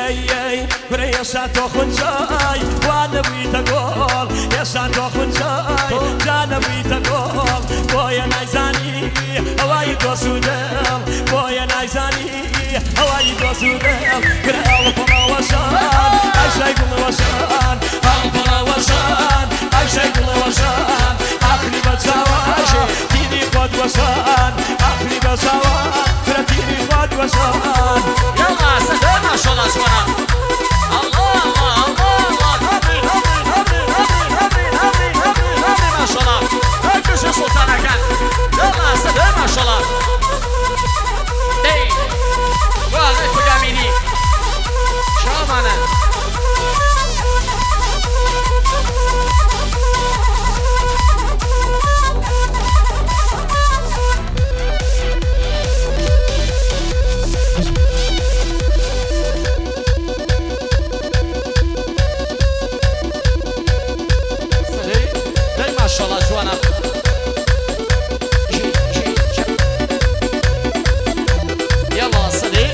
برای ساتو خونجای وانوی تگول یا ساتو خونجای جانوی تگول باید نزانی هوای دوسودم باید نزانی هوای دوسودم برای پناوشان عشق پناوشان پناوشان عشق پناوشان آخری بچه‌واش تیری خود وشان آخری بچه‌واش برای تیری خود وشان يلا سلام ما شاء الله سبحان الله ما شاء الله اكش سلطان كان يلا سلام ما شاء الله دي واقف جاميني شو معنا ما شاء الله جوانا يلا صديق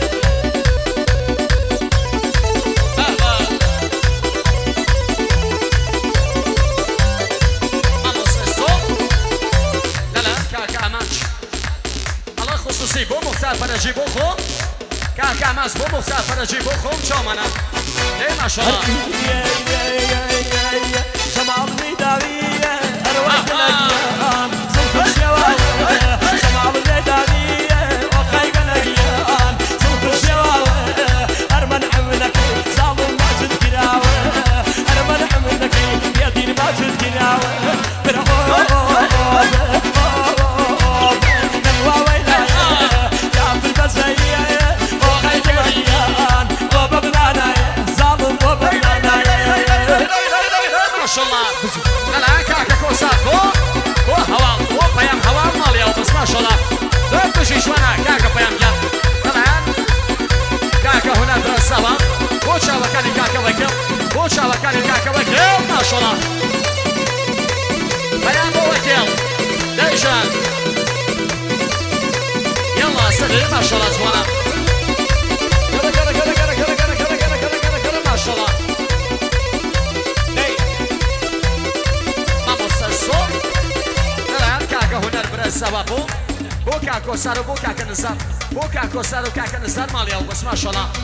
لا لا كاكا ماتش الله خصوصي بو مسافر جيبو خو كاكا ماس بو مسافر جيبو خو شامنا ليه ما شاء الله شمال داوية أروح لقيان صوت الشواوة شمال داوية وخيق لقيان صوت الشواوة أرمن عملك صالون ما تذكراوة أرمن عملك يدين ما تذكراوة برهوب نواوي لايا يا في البزية وخيق لقيان وببلانا صالون وببلانا ما شاء الله لا كاكا كوساكو هوا بيام هوا ماليا بس ما شاء الله لا تجي شوانا كاكا بيام جا الآن كاكا هنا درسوا وشا وكان كاكا وكيل وشا وكان كاكا وكيل ما شاء الله بيام وكيل دايشان يلا سلام ما شاء الله زوانا كلا ما شاء الله هنر برسوا بو كاكو سارو بو كاكا نزار بو كاكو سارو كاكا نزار ماليا بس ما شاء الله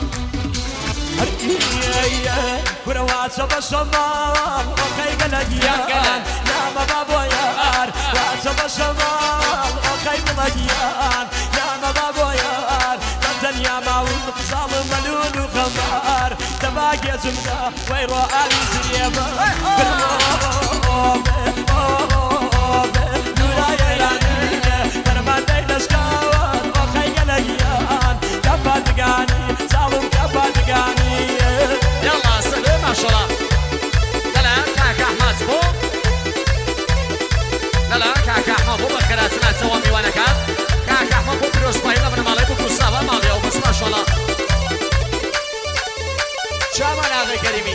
بروات بشمال وخيق لقيان نام بابو يار وات بشمال وخيق لقيان نام بابو يار الدنيا معون ظالم ملول وخمار تباقي زمنا ويرو آلي زيبا يلا سلام ما شاء الله لا كاكا احمد بو لا كاكا احمد بو بخيراتنا توامي وانا كان كاكا احمد بو بروس باينا من مالي بو كوسابا ماليا بس ما شاء الله شامان هذا كريمي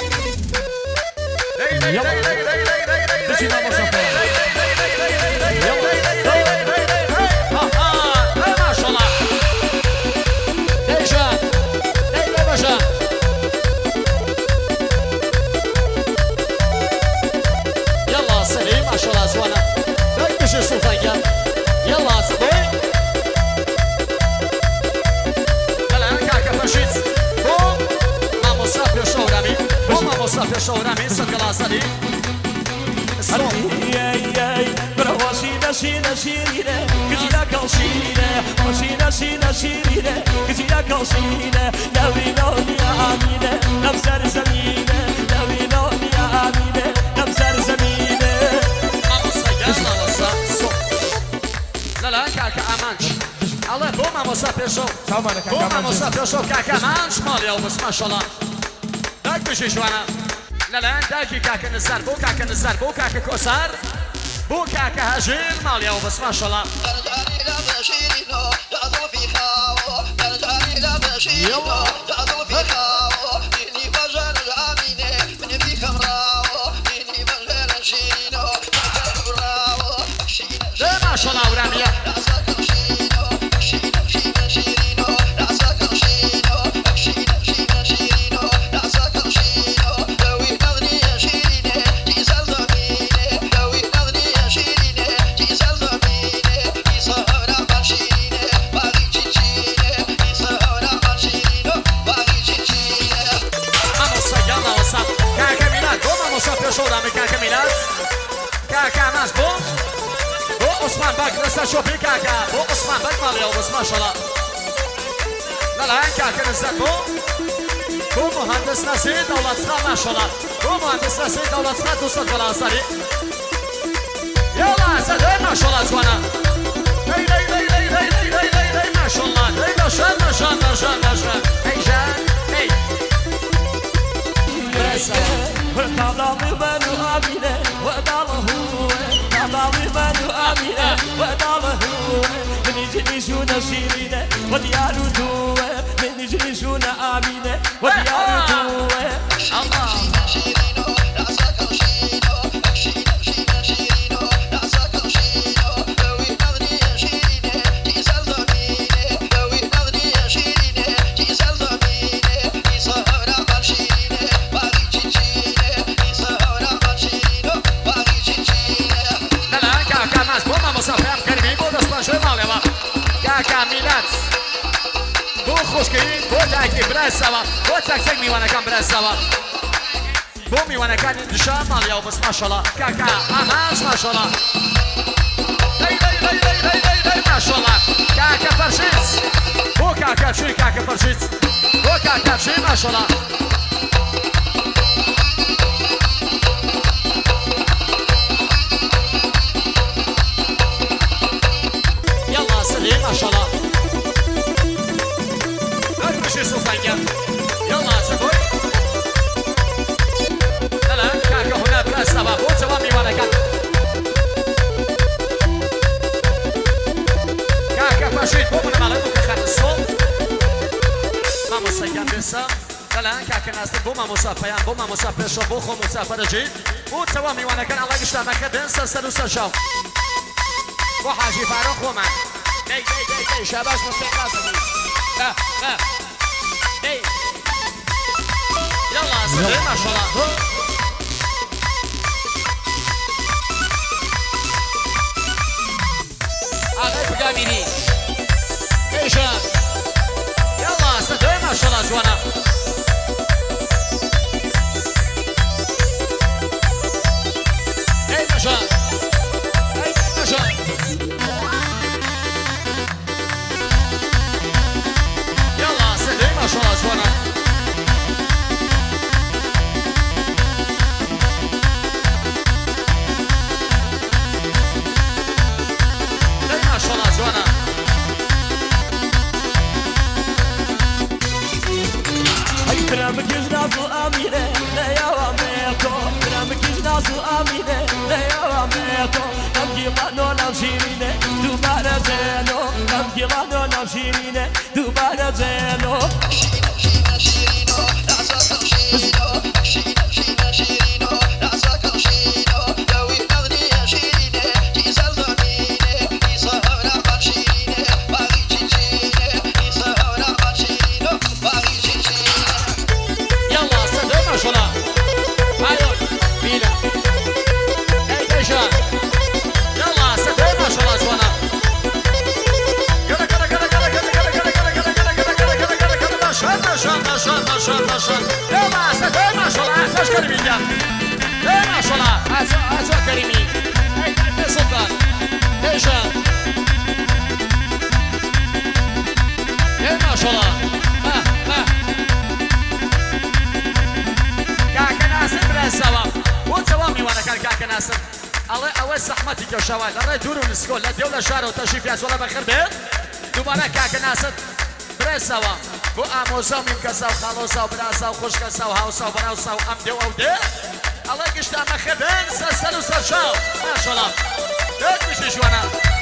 ما شاء الله ديجان ديجا باشا يلا سليم ما شاء الله زوانا دكش السلطان يلا سليم الان كاكا فاشيت بوم ما مسافر شورامي بوم ما مسافر شورامي سكلا سليم برواشينا شينا شيرينا كجينا كوشينا وشينا شينا شيرينا كجينا كوشينا لوي لوني آمينة نبزر زمينة لوي لوني آمينة نبزر زمينة لا كاكا امانش الله بوما مسافر شو بوما مسافر شو كاكا امانش ماليا وبس ما شاء الله داك بشي شوانا لا داكي كاكا نزار بو كاكا نزار بو كاكا كوسار بو كاكا هجير ماليا وبس ما شاء الله ما شاء الله ورانيا شورامي كاكا ميلاد كاكا ناس بو عثمان باك نسا شوفي كاكا بو عثمان باك مالي بس ما شاء الله لا لا كاكا نسا بو مهندس نسي دولت خا ما شاء الله بو مهندس نسي دولت خا دوست فرنساري يلا سلام ما شاء الله جوانا لي لي لي لي لي لي لي لي ما شاء الله لي نشان نشان نشان نشان هي جان هي طلالي بنو آمينة وداله طلالي بنو آمينة وداله من يجلسون شيرينة وديارو دوه من يجلسون آمينة وديارو دوه الله كاملات بو خوشكرين بو تاكي براسوا بو تاكسك ميوانا كان براسوا بو ميوانا كان نشان ماليا وبس ما شاء الله كاكا اماش ما شاء الله لي لي لي لي لي لي لي ما شاء الله كاكا فرشيت بو كاكا بشي كاكا فرشيت بو كاكا بشي ما شاء الله يلا سليم ما شاء الله ماشي صوفيا يلا سبوي لا لا كاكا هنا براس سبا بو توامي وانا كاكا فاشيت بو من مالو كخر الصوت ما مصيان بسا لا لا كاكا ناس بو ما مسافيان بو ما مسافر شو بو خو مسافر جي بو توامي وانا كان الله يشتغل مكان سلسل وسجاو بو حاجي فاروق وما دي دي دي دي شباش مستقاس لا لا دي يلا سلام ما شاء الله عليك قاميني ايش يلا سلام ما شاء الله جوانا اي ما شاء اي ما شاء ما شاء الله جوانا ما شاء الله جوانا هاي فرامك جنازو آمينة لا يا واميتو فرامك جنازو آمينة لا يا واميتو نمجي لانو نمشيرينة دوبارة زينو نمجي لانو نمشيرينة دوبارة زينو ما شاء الله عزوة كريمي اي سلطان ايش ما شاء الله كاكا ناصر براسوا وتوامي وانا كان كاكا ناصر الله اول زحمتك يا شوال الله يدوروا السكول لا ديولا شارع وتشريف يا ولا بخير بيت دوباره كاكا ناصر براسوا بو اموزا من كسا وخالوسا وبراسا وخشكسا وهاوسا وبراوسا وامدي واودي الله يقشتا مخبين سلسل وسرشاو ما شاء الله لا تمشي جوانا